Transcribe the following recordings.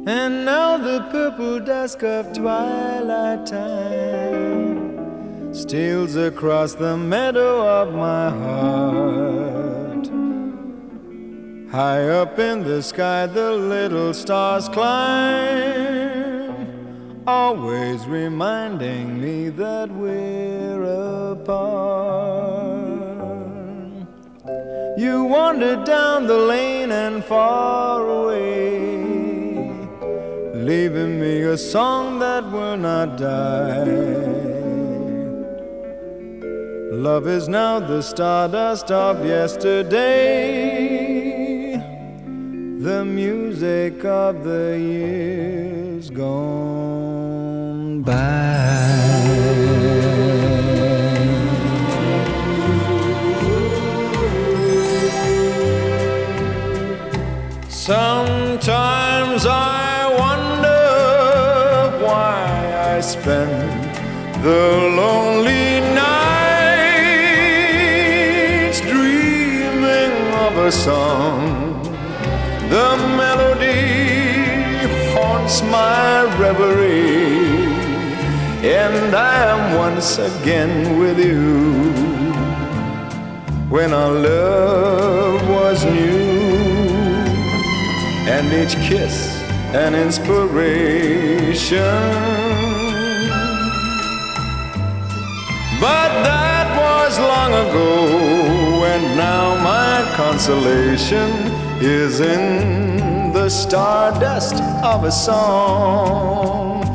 And now the purple dusk of twilight time steals across the meadow of my heart. High up in the sky the little stars climb, always reminding me that we're apart. You wandered down the lane and far away, leaving me a song that will not die. Love is now the stardust of yesterday, the music of the years gone by. Sometimes I wonder why I spend the lonely nights dreaming of a song. The melody haunts my reverie, and I am once again with you when our love was new, and each kiss an inspiration. But that was long ago, and now my consolation is in the stardust of a song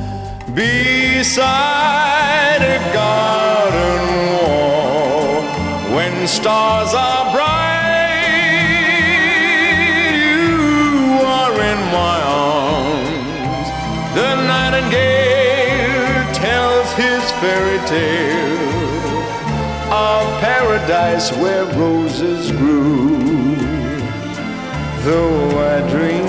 beside a garden wall. When stars are bright, the nightingale tells his fairy tale of paradise where roses grew. Though I dream